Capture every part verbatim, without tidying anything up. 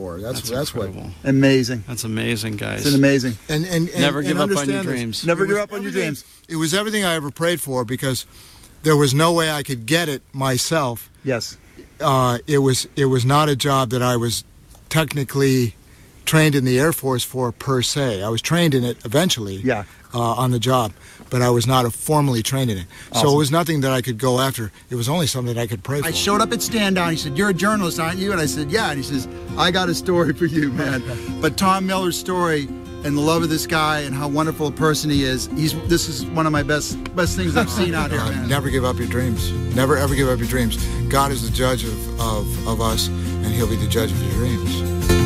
That's That's, that's what. incredible. Amazing. That's amazing, guys. It's an amazing. And, and, and Never and give up on your understand this. dreams. Never It give was up on your everything- dreams. It was everything I ever prayed for because there was no way I could get it myself. Yes. Uh, it was it was not a job that I was technically trained in the Air Force for per se. I was trained in it eventually. Yeah. Uh, on the job, but I was not formally trained in it. So Awesome. it was nothing that I could go after. It was only something I could pray for. I showed up at Stand Down. He said, "You're a journalist, aren't you?" And I said, "Yeah." And he says, "I got a story for you, man." But Tom Miller's story and the love of this guy and how wonderful a person he is. He's this is one of my best best things I've seen out here, Uh, man. never give up your dreams. Never ever give up your dreams. God is the judge of, of, of us, and He'll be the judge of your dreams.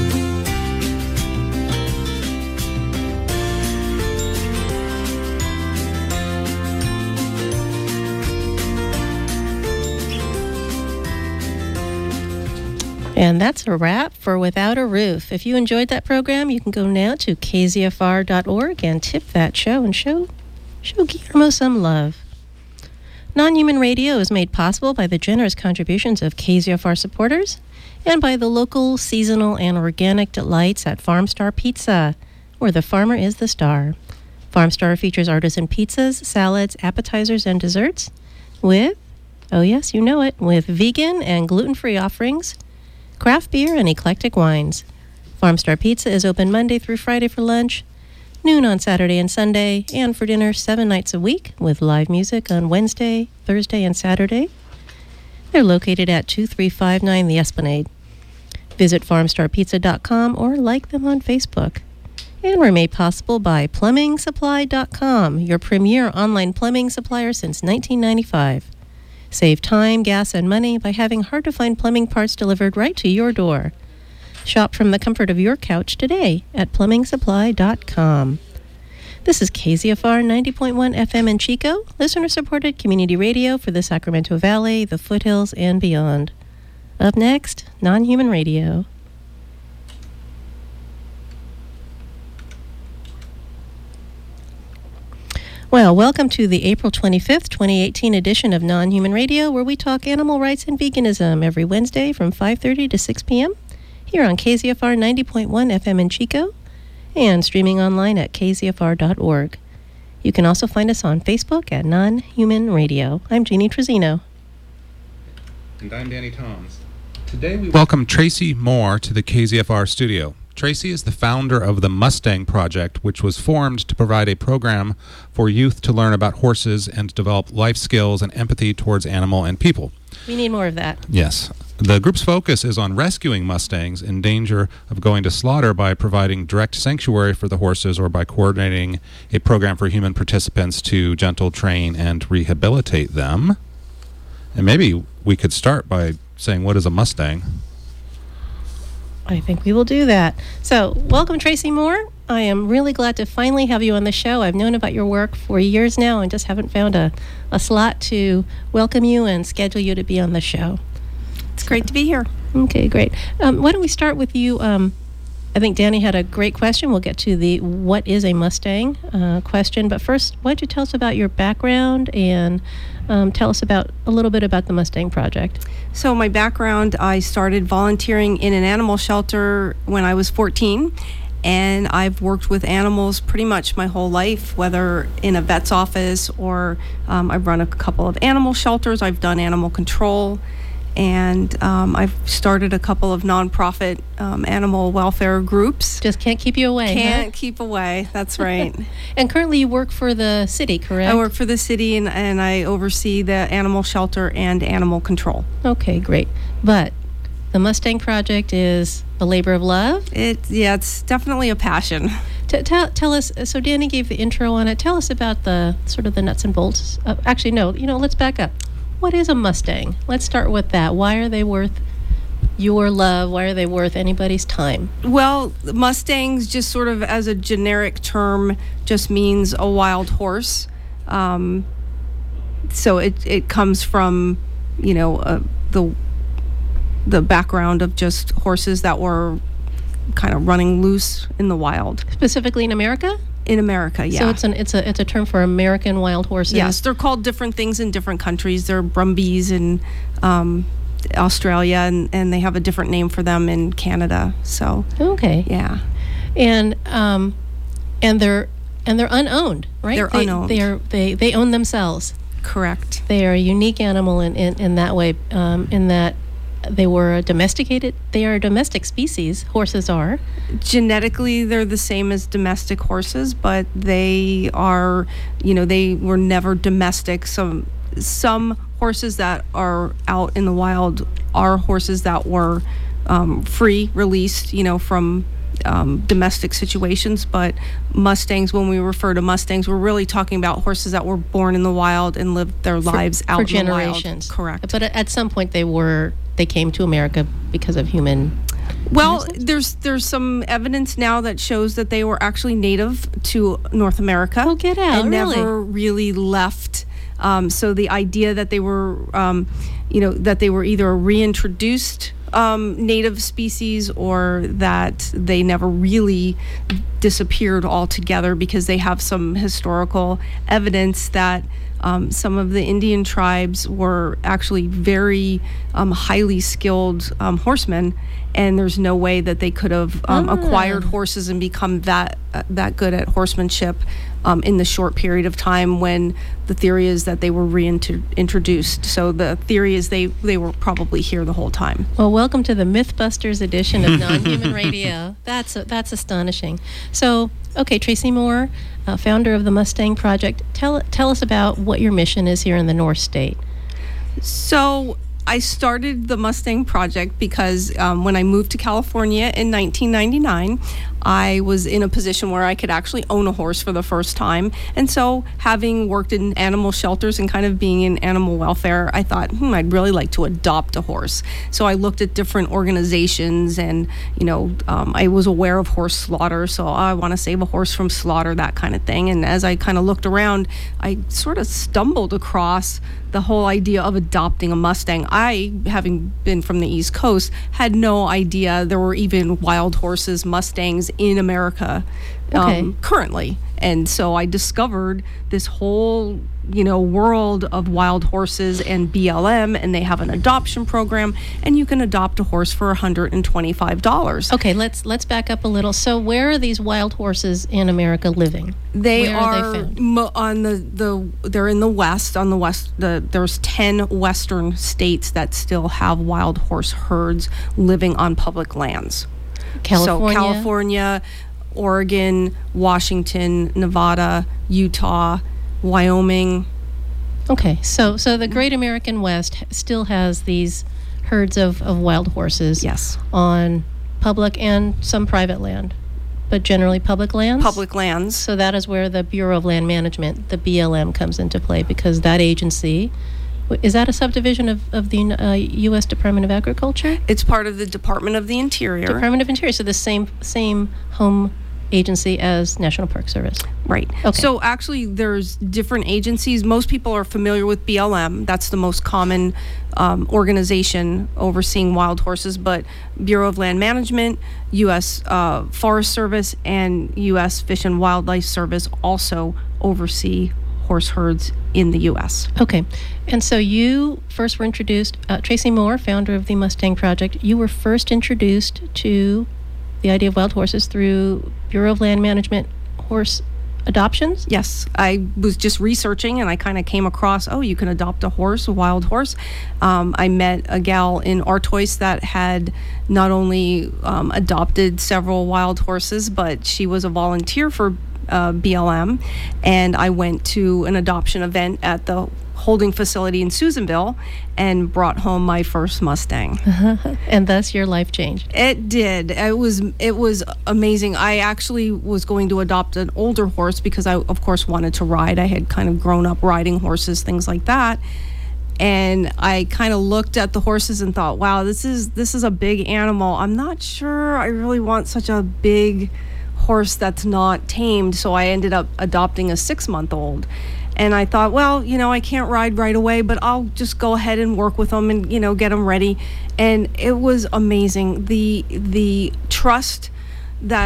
And that's a wrap for Without a Roof. If you enjoyed that program, you can go now to k z f r dot org and tip that show and show, show Guillermo some love. Non-Human Radio is made possible by the generous contributions of K Z F R supporters and by the local, seasonal, and organic delights at Farm Star Pizza, where the farmer is the star. Farm Star features artisan pizzas, salads, appetizers, and desserts with, oh yes, you know it, with vegan and gluten-free offerings, craft beer, and eclectic wines. Farm Star Pizza is open Monday through Friday for lunch, noon on Saturday and Sunday, and for dinner seven nights a week with live music on Wednesday, Thursday, and Saturday. They're located at two three five nine The Esplanade. Visit farm star pizza dot com or like them on Facebook. And we're made possible by plumbing supply dot com, your premier online plumbing supplier since nineteen ninety-five. Save time, gas, and money by having hard-to-find plumbing parts delivered right to your door. Shop from the comfort of your couch today at plumbing supply dot com. This is K Z F R ninety point one F M in Chico, listener-supported community radio for the Sacramento Valley, the foothills, and beyond. Up next, Non-Human Radio. Well, welcome to the April twenty-fifth, twenty eighteen edition of Non-Human Radio, where we talk animal rights and veganism every Wednesday from five thirty to six p.m. here on K Z F R ninety point one F M in Chico and streaming online at k z f r dot org. You can also find us on Facebook at Non-Human Radio. I'm Jeannie Trezino. And I'm Danny Toms. Today we welcome Tracy Moore to the K Z F R studio. Tracy is the founder of the Mustang Project, which was formed to provide a program for youth to learn about horses and to develop life skills and empathy towards animal and people. We need more of that. Yes. The group's focus is on rescuing Mustangs in danger of going to slaughter by providing direct sanctuary for the horses or by coordinating a program for human participants to gentle train and rehabilitate them. And maybe we could start by saying, what is a Mustang? I think we will do that. So, welcome, Tracy Moore. I am really glad to finally have you on the show. I've known about your work for years now and just haven't found a, a slot to welcome you and schedule you to be on the show. It's great to be here. Okay, great. Um, why don't we start with you? Um, I think Danny had a great question. We'll get to the what is a Mustang uh, question. But first, why don't you tell us about your background and um, tell us about a little bit about the Mustang Project. So my background, I started volunteering in an animal shelter when I was fourteen. And I've worked with animals pretty much my whole life, whether in a vet's office or um, I've run a couple of animal shelters. I've done animal control. And um, I've started a couple of nonprofit um, animal welfare groups. Just can't keep you away. Can't huh? keep away. That's right. And currently you work for the city, correct? I work for the city, and, and I oversee the animal shelter and animal control. Okay, great. But the Mustang Project is a labor of love? It, yeah, it's definitely a passion. T- tell, tell us, so Danny gave the intro on it. Tell us about the sort of the nuts and bolts. Uh, actually, no, you know, let's back up. What is a Mustang? Let's start with that. Why are they worth your love? Why are they worth anybody's time? Well, Mustangs, just sort of as a generic term, just means a wild horse. Um, so it it comes from, you know, uh, the the background of just horses that were kind of running loose in the wild. Specifically in America? In America, yeah. So it's an it's a it's a term for American wild horses. Yes, they're called different things in different countries. They're Brumbies and um, Australia, and, and they have a different name for them in Canada. So Okay. yeah, And um, and they're and they're unowned, right? They're they, unowned. They are they they own themselves. correct. They are a unique animal in in, in that way. Um, in that they were domesticated. They are a domestic species. Horses are. Genetically, they're the same as domestic horses, but they are, you know, they were never domestic. Some some horses that are out in the wild are horses that were um, free, released, you know, from um, domestic situations. But Mustangs, when we refer to Mustangs, we're really talking about horses that were born in the wild and lived their lives for, out for in generations. the wild. Correct. But at some point, they were they came to America because of human. Well, Reasons? there's there's some evidence now that shows that they were actually native to North America. Oh, get out, And really? never really left. Um, so the idea that they were, um, you know, that they were either a reintroduced um, native species or that they never really disappeared altogether, because they have some historical evidence that Um, some of the Indian tribes were actually very um, highly skilled um, horsemen, and there's no way that they could have um, Ah. acquired horses and become that uh, that good at horsemanship um, in the short period of time when the theory is that they were reintroduced. So the theory is they, they were probably here the whole time. Well, welcome to the Mythbusters edition of Non-Human Radio. That's that's astonishing. So, okay, Tracy Moore, uh, founder of the Mustang Project, tell tell us about what your mission is here in the North State. So I started the Mustang Project because um, when I moved to California in nineteen ninety-nine, I was in a position where I could actually own a horse for the first time. And so, having worked in animal shelters and kind of being in animal welfare, I thought, hmm, I'd really like to adopt a horse. So I looked at different organizations, and, you know, um, I was aware of horse slaughter. So oh, I want to save a horse from slaughter, that kind of thing. And as I kind of looked around, I sort of stumbled across the whole idea of adopting a Mustang. I, having been from the East Coast, had no idea there were even wild horses, Mustangs, in America um, Okay. currently. And so I discovered this whole, you know, world of wild horses and B L M, and they have an adoption program, and you can adopt a horse for one hundred twenty-five dollars. Okay, let's let's back up a little. So, where are these wild horses in America living? They Where are are they found? mo- on the, the they're in the west on the west the there's ten western states that still have wild horse herds living on public lands. California. So California, Oregon, Washington, Nevada, Utah, Wyoming. Okay, so so the Great American West still has these herds of, of wild horses. Yes. On public and some private land, but generally public lands. Public lands. So that is where the Bureau of Land Management, the B L M, comes into play, because that agency, is that a subdivision of, of the uh, U S Department of Agriculture? It's part of the Department of the Interior. Department of Interior, so the same same home agency as National Park Service. Right. Okay. So actually, there's different agencies. Most people are familiar with B L M. That's the most common um, organization overseeing wild horses. But Bureau of Land Management, U S Uh, Forest Service, and U S Fish and Wildlife Service also oversee horse herds in the U S. Okay, and so you first were introduced, uh, Tracy Moore, founder of the Mustang Project, you were first introduced to the idea of wild horses through Bureau of Land Management horse adoptions? Yes, I was just researching, and I kind of came across, oh, you can adopt a horse, a wild horse. Um, I met a gal in Artois that had not only um, adopted several wild horses, but she was a volunteer for uh, B L M, and I went to an adoption event at the holding facility in Susanville and brought home my first Mustang. And thus your life changed. It did. It was it was amazing. I actually was going to adopt an older horse because I, of course, wanted to ride. I had kind of grown up riding horses, things like that. And I kind of looked at the horses and thought, wow, this is this is a big animal. I'm not sure I really want such a big horse that's not tamed. So I ended up adopting a six-month-old. And I thought, well, you know, I can't ride right away, but I'll just go ahead and work with them and, you know, get them ready. And it was amazing. The the trust that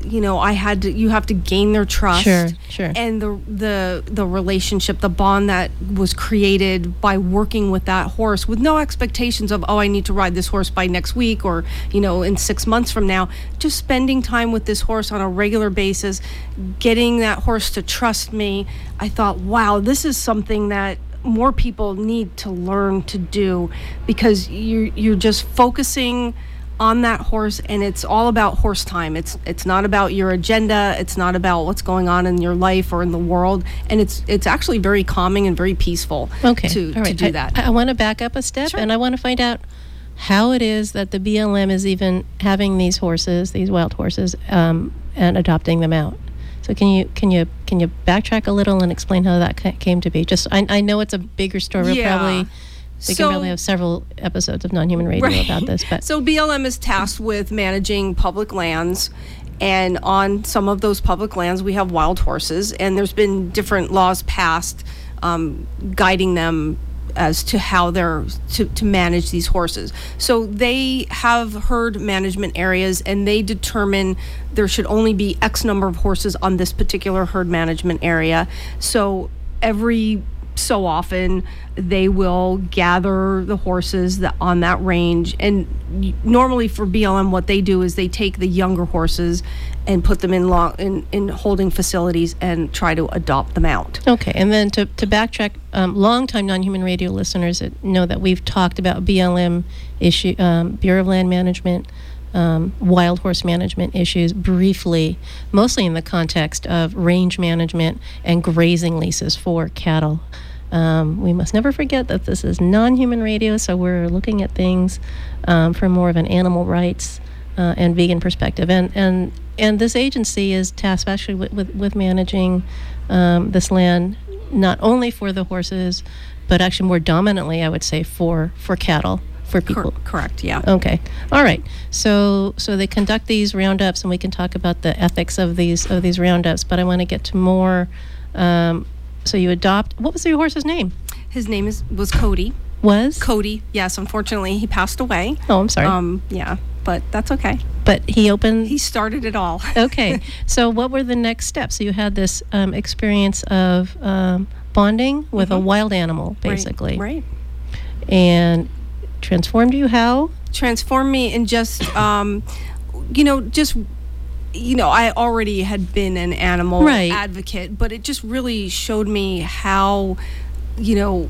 you know, I had to, you have to gain their trust. Sure, sure. And the the the relationship, the bond that was created by working with that horse with no expectations of, oh, I need to ride this horse by next week or, you know, in six months from now. Just spending time with this horse on a regular basis, getting that horse to trust me. I thought, wow, this is something that more people need to learn to do, because you're you're just focusing on that horse, and it's all about horse time. It's it's not about your agenda. It's not about what's going on in your life or in the world, and it's it's actually very calming and very peaceful. Okay, to all right. to do I, that. I, I want to back up a step, Sure. and I want to find out how it is that the B L M is even having these horses, these wild horses, um, and adopting them out. So can you can you can you backtrack a little and explain how that ca- came to be? Just I, I know it's a bigger story. We'll Yeah. probably we So- can probably have several episodes of Non-Human Radio Right. about this. But So B L M is tasked with managing public lands, and on some of those public lands we have wild horses, and there's been different laws passed um, guiding them as to how they're to, to manage these horses. So they have herd management areas, and they determine there should only be X number of horses on this particular herd management area. So every so often they will gather the horses that on that range, and y- normally for B L M what they do is they take the younger horses and put them in long in, in holding facilities and try to adopt them out. okay, and then to to backtrack, um, longtime Non-Human Radio listeners that know that we've talked about B L M issue, um, Bureau of Land Management, um, wild horse management issues briefly, mostly in the context of range management and grazing leases for cattle. Um, we must never forget that this is non-human radio, so we're looking at things um, from more of an animal rights uh, and vegan perspective. And and and this agency is tasked actually with, with, with managing um, this land, not only for the horses, but actually more dominantly, I would say, for, for cattle, for people. Cor- correct, yeah. Okay. All right. So so they conduct these roundups, and we can talk about the ethics of these of these roundups. But I want to get to more. Um, so you adopt. What was your horse's name? His name is was Cody. Was Cody, yes, unfortunately he passed away. Oh, I'm sorry. Um, yeah, but that's okay. but he opened. He started it all. Okay. So what were the next steps? So you had this um, experience of um, bonding with a Mhm. wild animal, basically, Right. right. and transformed you how? Transformed me in just, um, you know, just, you know, I already had been an animal Right. advocate, but it just really showed me how, you know,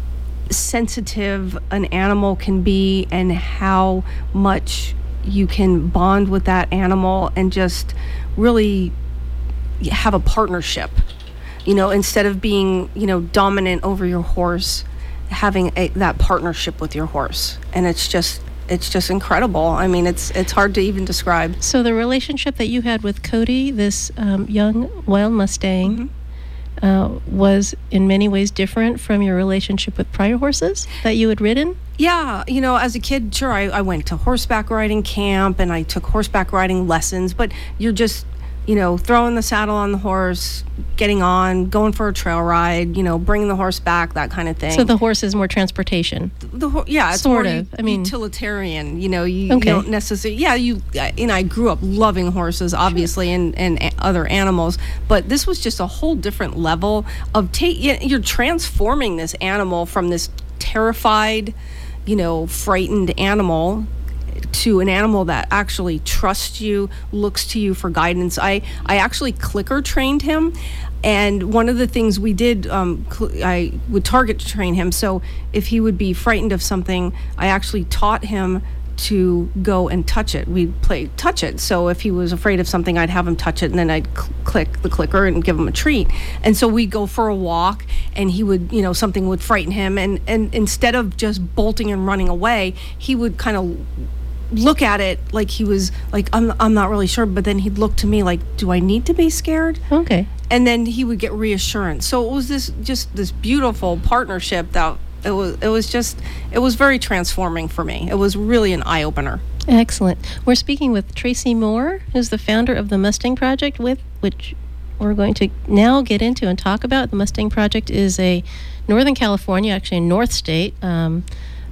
sensitive an animal can be and how much you can bond with that animal and just really have a partnership, you know, instead of being, you know, dominant over your horse, having a, that partnership with your horse. And it's just, it's just incredible. I mean, it's it's hard to even describe. So the relationship that you had with Cody, this um, young wild Mustang, Mm-hmm. uh, was in many ways different from your relationship with prior horses that you had ridden? Yeah, you know, as a kid, sure, I, I went to horseback riding camp and I took horseback riding lessons, but you're just, you know, throwing the saddle on the horse, getting on, going for a trail ride, you know, bringing the horse back, that kind of thing. So the horse is more transportation. the ho- yeah, it's Sort more of. I mean- utilitarian. You know, you, Okay. you don't necessarily. Yeah, you. I- You know, I grew up loving horses, obviously, and and a- other animals, but this was just a whole different level of take. You're transforming this animal from this terrified, you know, frightened animal to an animal that actually trusts you, looks to you for guidance. I, I actually clicker trained him. And one of the things we did, um, cl- I would target train him. So if he would be frightened of something, I actually taught him to go and touch it. We'd play touch it. So if he was afraid of something, I'd have him touch it, and then I'd cl- click the clicker and give him a treat. And so we'd go for a walk, and he would, you know, something would frighten him. And, and instead of just bolting and running away, he would kind of look at it like he was like, I'm, I'm not really sure. But then he'd look to me like, do I need to be scared? Okay. And then he would get reassurance. So it was this just this beautiful partnership that it was it was just it was very transforming for me. It was really an eye opener. Excellent. We're speaking with Tracy Moore, who's the founder of the Mustang Project, with which we're going to now get into and talk about. The Mustang Project is a Northern California, actually a North State um,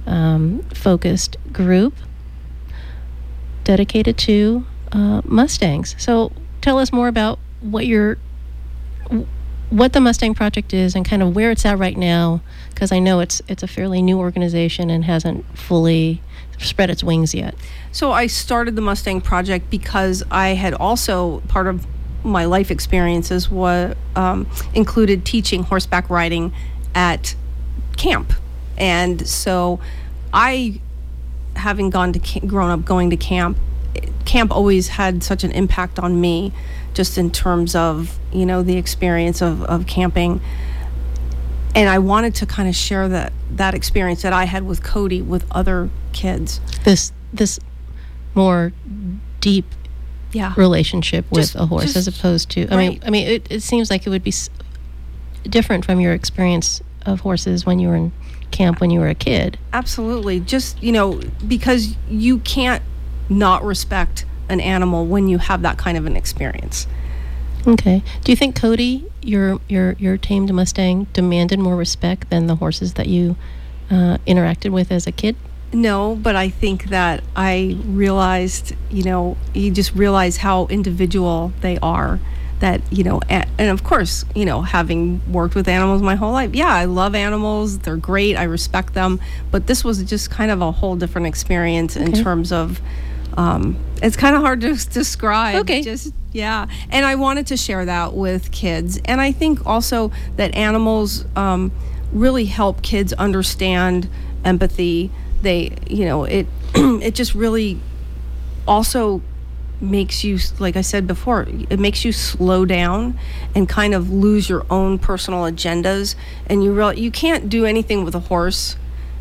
um, focused group dedicated to uh, Mustangs. So tell us more about what your what the Mustang Project is and kind of where it's at right now? Because I know it's it's a fairly new organization and hasn't fully spread its wings yet. So I started the Mustang Project because I had also, part of my life experiences was um, included teaching horseback riding at camp. And so I, having gone to ca- grown up going to camp, camp always had such an impact on me, just in terms of, you know, the experience of, of camping. And I wanted to kind of share that that experience that I had with Cody with other kids. This this more deep yeah. relationship with Just- a horse, just- as opposed to. I mean, right. I mean, it, it seems like it would be s- different from your experience of horses when you were in camp when you were a kid. Absolutely. Just, you know, because you can't not respect an animal when you have that kind of an experience. Okay. Do you think Cody, your your your tamed Mustang, demanded more respect than the horses that you uh, interacted with as a kid? No, but I think that I realized, you know, you just realize how individual they are. That, you know, and, and of course, you know, having worked with animals my whole life, yeah, I love animals. They're great. I respect them. But this was just kind of a whole different experience in Okay. terms of, um, it's kind of hard to s- describe. Okay. Just, yeah. And I wanted to share that with kids. And I think also that animals um, really help kids understand empathy. They, you know, it it just really also makes you, like I said before, it makes you slow down and kind of lose your own personal agendas. And you real you can't do anything with a horse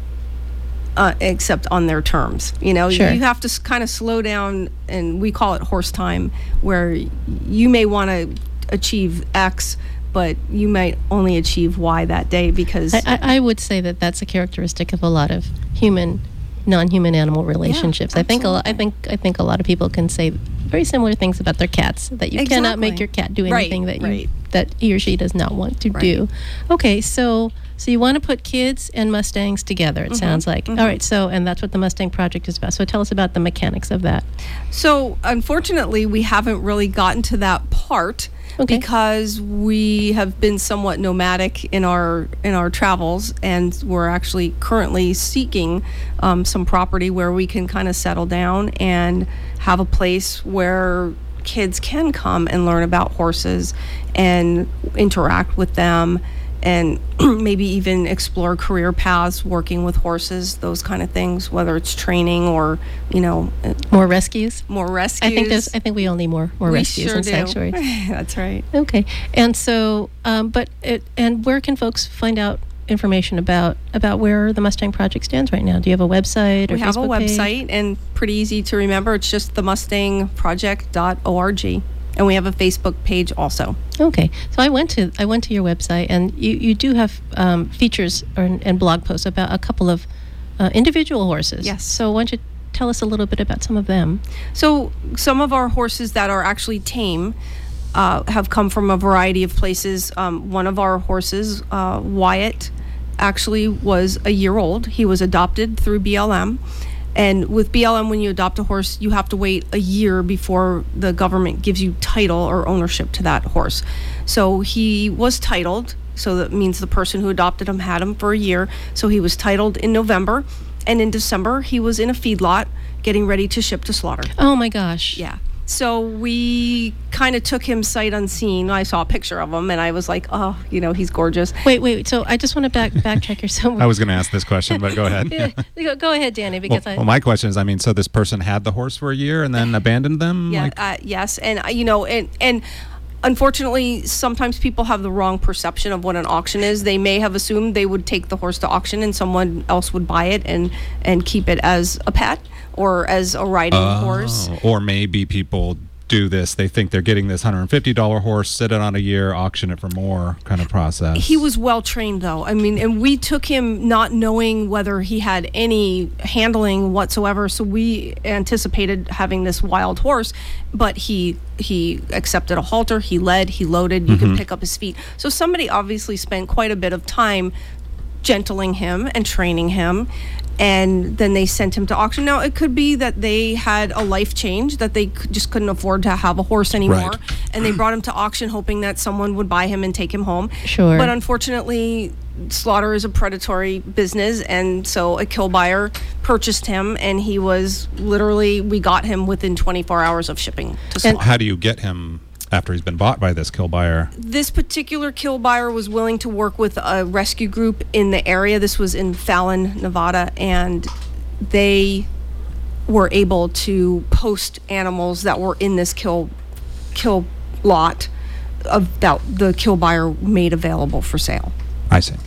uh, except on their terms. You know, Sure. you have to s- kind of slow down, and we call it horse time, where you may want to achieve X, but you might only achieve Y that day because I, I, I would say that that's a characteristic of a lot of human, non-human animal relationships. I think a lot, I think I think a lot of people can say very similar things about their cats. That you cannot make Exactly. your cat do Right, anything that you right. that he or she does not want to Right. do. Okay, so so you want to put kids and Mustangs together. It sounds like. All right. So and that's what the Mustang Project is about. So tell us about the mechanics of that. So, unfortunately, we haven't really gotten to that part Okay. because we have been somewhat nomadic in our in our travels, and we're actually currently seeking um, some property where we can kind of settle down and have a place where kids can come and learn about horses and interact with them, and maybe even explore career paths working with horses, those kind of things, whether it's training or, you know, uh, More rescues. more rescues. I think there's. I think we all need more more We rescues sure and do. sanctuaries. That's right. Okay, and so, um, but it, and where can folks find out information about about where the Mustang Project stands right now? Do you have a website or We have a Facebook page? website, and pretty easy to remember. It's just the mustang project dot org, and we have a Facebook page also. Okay, so I went to I went to your website, and you, you do have um, features or, and blog posts about a couple of uh, individual horses. Yes. So why don't you tell us a little bit about some of them? So some of our horses that are actually tame uh, have come from a variety of places. Um, one of our horses, uh, Wyatt, actually was a year old. He was adopted through B L M. And with B L M, when you adopt a horse, you have to wait a year before the government gives you title or ownership to that horse. So he was titled. So that means the person who adopted him had him for a year. So he was titled in November. And in December, he was in a feedlot getting ready to ship to slaughter. Oh my gosh! Yeah. So we kind of took him sight unseen. I saw a picture of him, and I was like, oh, you know, he's gorgeous. Wait, wait. So I just want to back backtrack here. So I was going to ask this question, but go ahead. Yeah, go, go ahead, Danny, Well, because I. well, my question is, I mean, so this person had the horse for a year and then abandoned them? Yeah, Like, uh, yes, and uh, you know, and and unfortunately, sometimes people have the wrong perception of what an auction is. They may have assumed they would take the horse to auction and someone else would buy it and and keep it as a pet or as a riding horse. Oh, or maybe people do this. They think they're getting this one hundred fifty dollars horse, sit it on a year, auction it for more kind of process. He was well trained, though. I mean, and we took him not knowing whether he had any handling whatsoever. So we anticipated having this wild horse, but he he accepted a halter. He led. He loaded. You Mm-hmm. could pick up his feet. So somebody obviously spent quite a bit of time gentling him and training him. And then they sent him to auction. Now, it could be that they had a life change, that they c- just couldn't afford to have a horse anymore. Right. And they brought him to auction hoping that someone would buy him and take him home. Sure. But unfortunately, slaughter is a predatory business. And so a kill buyer purchased him, and he was literally, we got him within twenty-four hours of shipping to slaughter. How do you get him after he's been bought by this kill buyer? This particular kill buyer was willing to work with a rescue group in the area. This was in Fallon, Nevada, and they were able to post animals that were in this kill kill lot of that the kill buyer made available for sale. I see.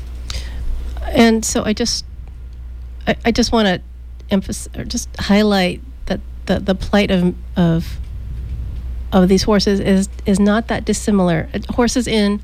And so I just, I, I just want to emphasize, or just highlight that the, the plight of of of these horses is is not that dissimilar. Uh, Horses in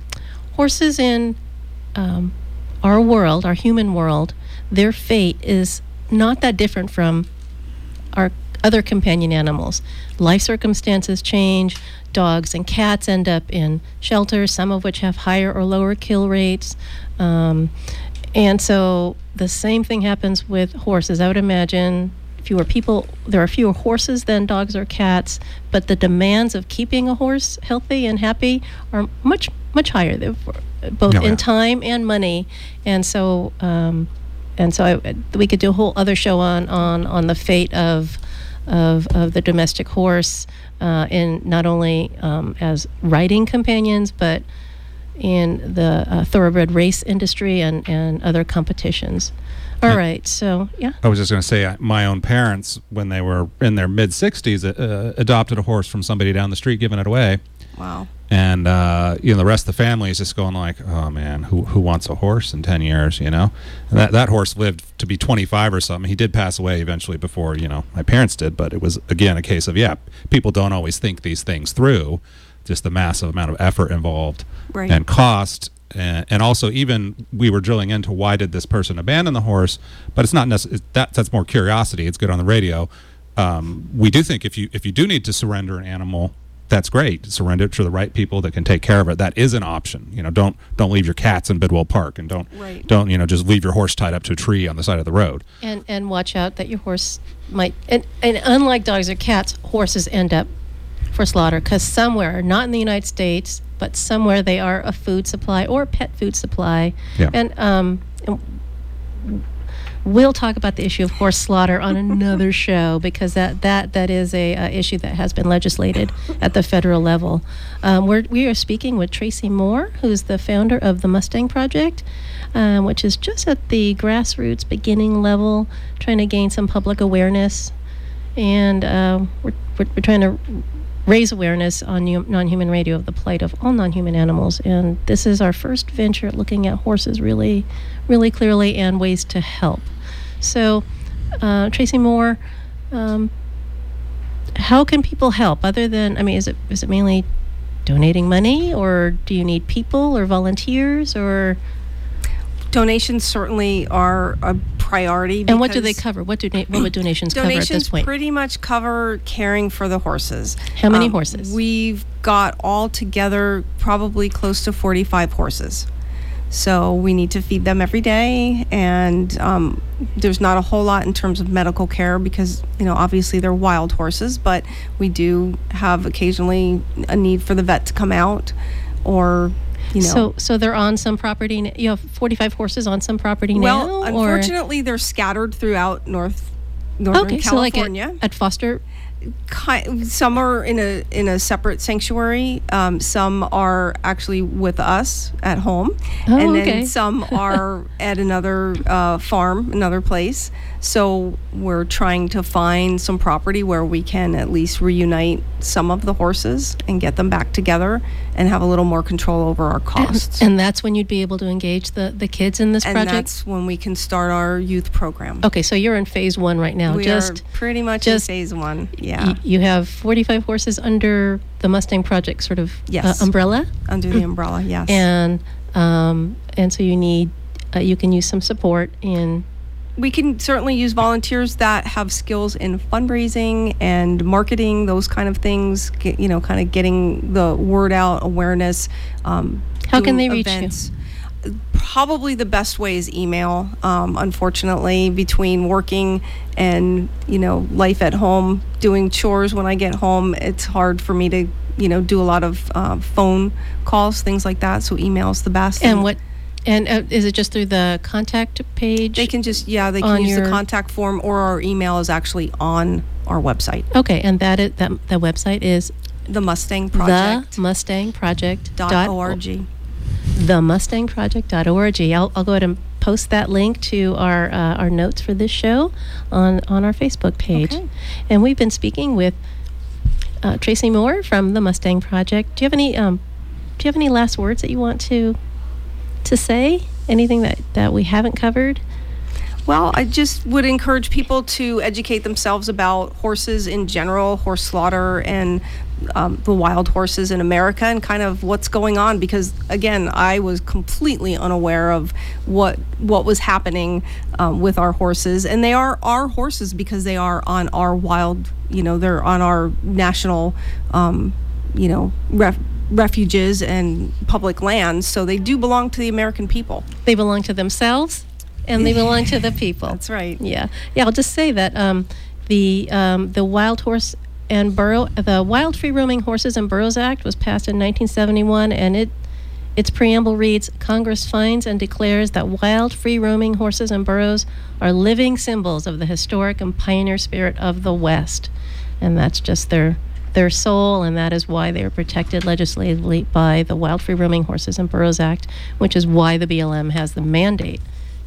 horses in um, our world, our human world, their fate is not that different from our other companion animals. Life circumstances change. Dogs and cats end up in shelters, some of which have higher or lower kill rates. Um, and so the same thing happens with horses. I would imagine fewer people, there are fewer horses than dogs or cats, but the demands of keeping a horse healthy and happy are much, much higher, They're both Oh, yeah. in time and money. And so, um, and so I, we could do a whole other show on, on, on the fate of, of, of the domestic horse, uh, in not only um, as riding companions, but in the uh, thoroughbred race industry and, and other competitions. All right, so yeah. I was just going to say, uh, my own parents, when they were in their mid sixties, uh, adopted a horse from somebody down the street, giving it away. Wow. And uh, you know, the rest of the family is just going like, "Oh man, who who wants a horse in ten years?" You know, and that that horse lived to be twenty-five or something. He did pass away eventually before, you know, my parents did, but it was again a case of yeah, people don't always think these things through, just the massive amount of effort involved Right. and cost. And, and also, even we were drilling into why did this person abandon the horse, but it's not necessarily that. That's more curiosity. It's good on the radio. Um, we do think if you if you do need to surrender an animal, that's great. Surrender it to the right people that can take care of it. That is an option. You know, don't don't leave your cats in Bidwell Park, and don't Right. don't you know just leave your horse tied up to a tree on the side of the road. And and watch out that your horse might, and, and unlike dogs or cats, horses end up for slaughter because somewhere, not in the United States, but somewhere they are a food supply or pet food supply. Yeah. And um, and we'll talk about the issue of horse slaughter on another show because that that that is a, a issue that has been legislated at the federal level. Um, we're we are speaking with Tracy Moore, who's the founder of the Mustang Project, um, which is just at the grassroots beginning level, trying to gain some public awareness, and uh, we're, we're we're trying to raise awareness on u- non-human radio of the plight of all non-human animals. And this is our first venture at looking at horses really, really clearly and ways to help. So, uh, Tracy Moore, um, how can people help other than, I mean, is it is it mainly donating money, or do you need people or volunteers, or? Donations certainly are a priority. And what do they because cover? What do what would donations cover at this Donations point? pretty much cover caring for the horses. How many Um, horses? We've got all together probably close to forty-five horses. So we need to feed them every day, and um, there's not a whole lot in terms of medical care because, you know, obviously they're wild horses, but we do have occasionally a need for the vet to come out, or, you know. So, so they're on some property. n- You have forty-five horses on some property well, now, or unfortunately, they're scattered throughout North Northern okay, so like California. at, at Foster. Ki- some are in a in a separate sanctuary. Um, some are actually with us at home, Oh, and then okay. some are at another uh, farm, another place. So we're trying to find some property where we can at least reunite some of the horses and get them back together and have a little more control over our costs. And that's when you'd be able to engage the, the kids in this And project? that's when we can start our youth program. Okay, so you're in phase one right now. we just are pretty much just- in phase one. Yeah, y- you have forty-five horses under the Mustang Project sort of Yes. uh, umbrella, under the umbrella. Yes. and um, and so you need uh, you can use some support in. We can certainly use volunteers that have skills in fundraising and marketing, those kind of things, get, you know, kind of getting the word out, awareness. Um, How can doing they reach you? events. Probably the best way is email. Um, unfortunately, between working and, you know, life at home, doing chores when I get home, it's hard for me to, you know, do a lot of uh, phone calls, things like that. So email is the best. And what? And uh, is it just through the contact page? They can just, yeah, they can on use your- the contact form, or our email is actually on our website. Okay, and that is, that the website is The Mustang Project. the mustang project dot org. the mustang project dot org. I'll, I'll go ahead and post that link to our uh, our notes for this show on, on our Facebook page. Okay. And we've been speaking with uh, Tracy Moore from the Mustang Project. Do you have any um, do you have any last words that you want to to say? Anything that, that we haven't covered? Well, I just would encourage people to educate themselves about horses in general, horse slaughter, and um, the wild horses in America, and kind of what's going on. Because again, I was completely unaware of what what was happening um, with our horses, and they are our horses because they are on our wild, you know, they're on our national, um, you know, ref- refuges and public lands. So they do belong to the American people. They belong to themselves, and they belong to the people. That's right. Yeah, yeah. I'll just say that um, the um, the Wild Horse and Burro, the Wild Free Roaming Horses and Burros Act was passed in nineteen seventy-one, and it its preamble reads: Congress finds and declares that wild free roaming horses and burros are living symbols of the historic and pioneer spirit of the West, and that's just their their soul, and that is why they are protected legislatively by the Wild Free Roaming Horses and Burros Act, which is why the B L M has the mandate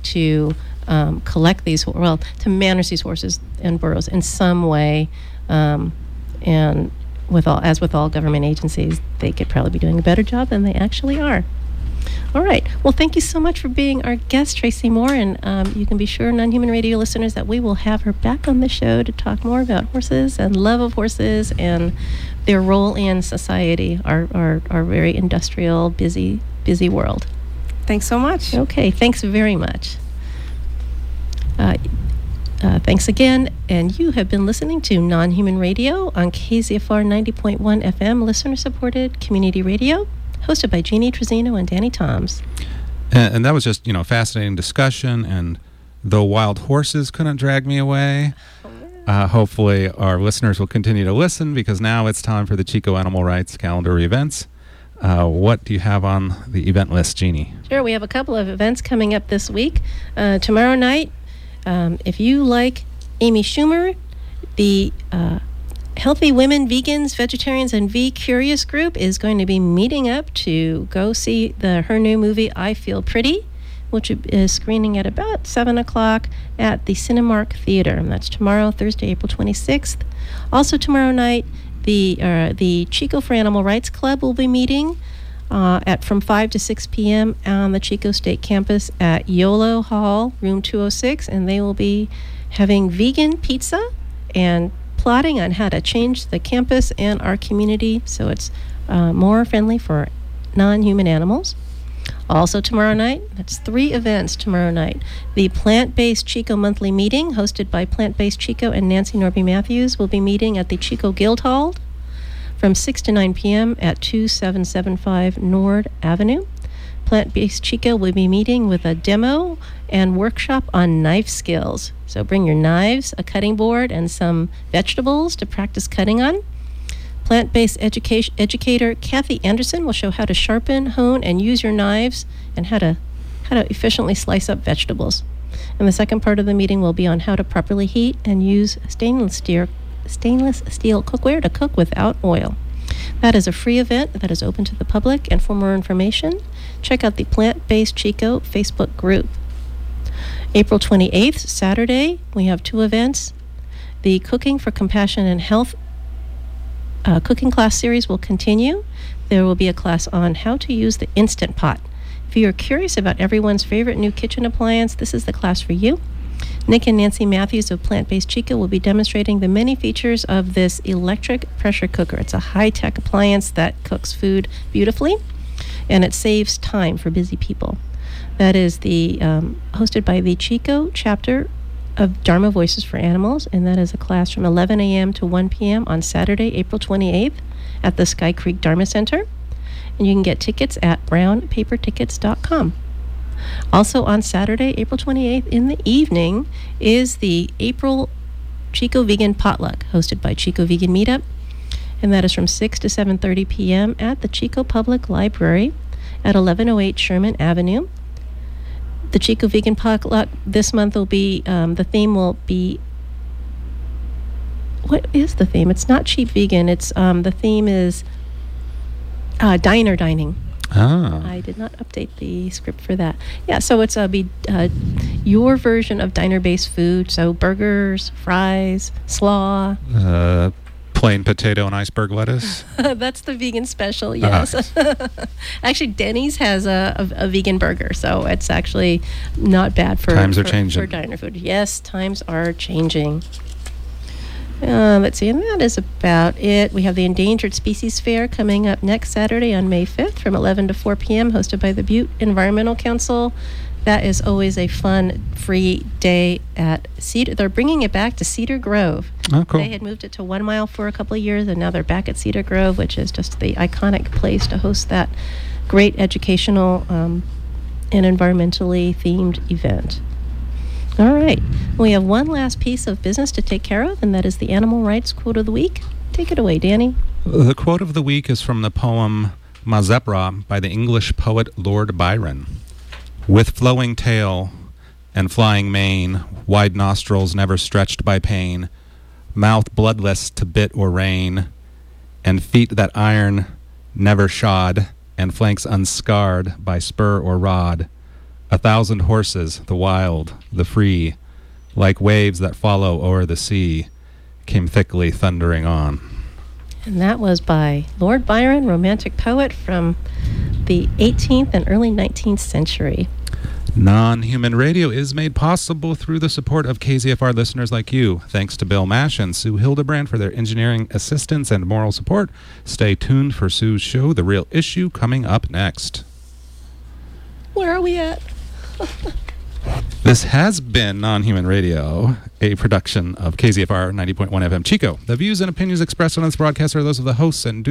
to um, collect these, well, to manage these horses and burros in some way. Um, and with all, as with all government agencies, they could probably be doing a better job than they actually are. All right. Well, thank you so much for being our guest, Tracy Moore. And um, you can be sure, Non-Human Radio listeners, that we will have her back on the show to talk more about horses and love of horses and their role in society, our, our, our very industrial, busy, busy world. Thanks so much. Okay, thanks very much. Uh, uh, thanks again, and you have been listening to Non-Human Radio on K Z F R ninety point one F M, listener-supported community radio, hosted by Jeannie Trezino and Danny Toms. And, and that was just, you know, fascinating discussion, and though wild horses couldn't drag me away, uh, hopefully our listeners will continue to listen, because now it's time for the Chico Animal Rights calendar events. Uh, what do you have on the event list, Jeannie? Sure, we have a couple of events coming up this week. Uh, tomorrow night, um, if you like Amy Schumer, the uh, Healthy Women, Vegans, Vegetarians, and V-Curious group is going to be meeting up to go see the her new movie, I Feel Pretty, which is screening at about seven o'clock at the Cinemark Theater. And that's tomorrow, Thursday, April twenty-sixth. Also tomorrow night, The uh, the Chico for Animal Rights Club will be meeting uh, at from five to six p.m. on the Chico State campus at YOLO Hall, room two oh six, and they will be having vegan pizza and plotting on how to change the campus and our community so it's uh, more friendly for non-human animals. Also tomorrow night, that's three events tomorrow night. The Plant-Based Chico Monthly Meeting, hosted by Plant-Based Chico and Nancy Norby Matthews, will be meeting at the Chico Guildhall from six to nine p.m. at two seven seven five Nord Avenue. Plant-Based Chico will be meeting with a demo and workshop on knife skills. So bring your knives, a cutting board, and some vegetables to practice cutting on. Plant-based education educator Kathy Anderson will show how to sharpen, hone, and use your knives, and how to how to efficiently slice up vegetables. And the second part of the meeting will be on how to properly heat and use stainless steel stainless steel cookware to cook without oil. That is a free event that is open to the public, and for more information, check out the Plant-Based Chico Facebook group. April twenty-eighth, Saturday, we have two events. The Cooking for Compassion and Health Uh, cooking class series will continue. There will be a class on how to use the Instant Pot. If you are curious about everyone's favorite new kitchen appliance, this is the class for you. Nick and Nancy Matthews of Plant-Based Chico will be demonstrating the many features of this electric pressure cooker. It's a high-tech appliance that cooks food beautifully, and it saves time for busy people. That is the um, hosted by the Chico chapter of Dharma Voices for Animals, and that is a class from eleven a.m. to one p.m. on Saturday, April twenty-eighth at the Sky Creek Dharma Center. And you can get tickets at brown paper tickets dot com. Also on Saturday, April twenty-eighth in the evening is the April Chico Vegan Potluck, hosted by Chico Vegan Meetup. And that is from six to seven thirty p.m. at the Chico Public Library at eleven oh eight Sherman Avenue. The Chico Vegan Potluck this month will be, um, the theme will be, what is the theme? It's not cheap vegan. It's, um, the theme is uh, diner dining. Ah. I did not update the script for that. Yeah, so it's uh, be uh, your version of diner-based food. So burgers, fries, slaw. Uh, plain potato and iceberg lettuce. That's the vegan special, yes. Uh-huh. Actually, Denny's has a, a, a vegan burger, so it's actually not bad for times are for, changing for diner food. Yes, times are changing. Uh, let's see, and that is about it. We have the Endangered Species Fair coming up next Saturday on May fifth from eleven to four p.m., hosted by the Butte Environmental Council. That is always a fun, free day at Cedar. They're bringing it back to Cedar Grove. Oh, cool. They had moved it to One Mile for a couple of years, and now they're back at Cedar Grove, which is just the iconic place to host that great educational um, and environmentally themed event. All right. We have one last piece of business to take care of, and that is the Animal Rights Quote of the Week. Take it away, Danny. The quote of the week is from the poem Mazeppa by the English poet Lord Byron. With flowing tail and flying mane, wide nostrils never stretched by pain, mouth bloodless to bit or rein, and feet that iron never shod, and flanks unscarred by spur or rod, a thousand horses, the wild, the free, like waves that follow o'er the sea, came thickly thundering on. And that was by Lord Byron, romantic poet from the eighteenth and early nineteenth century. Non-Human Radio is made possible through the support of K Z F R listeners like you. Thanks to Bill Mash and Sue Hildebrand for their engineering assistance and moral support. Stay tuned for Sue's show, The Real Issue, coming up next. Where are we at? This has been Non-Human Radio, a production of K Z F R ninety point one F M Chico. The views and opinions expressed on this broadcast are those of the hosts and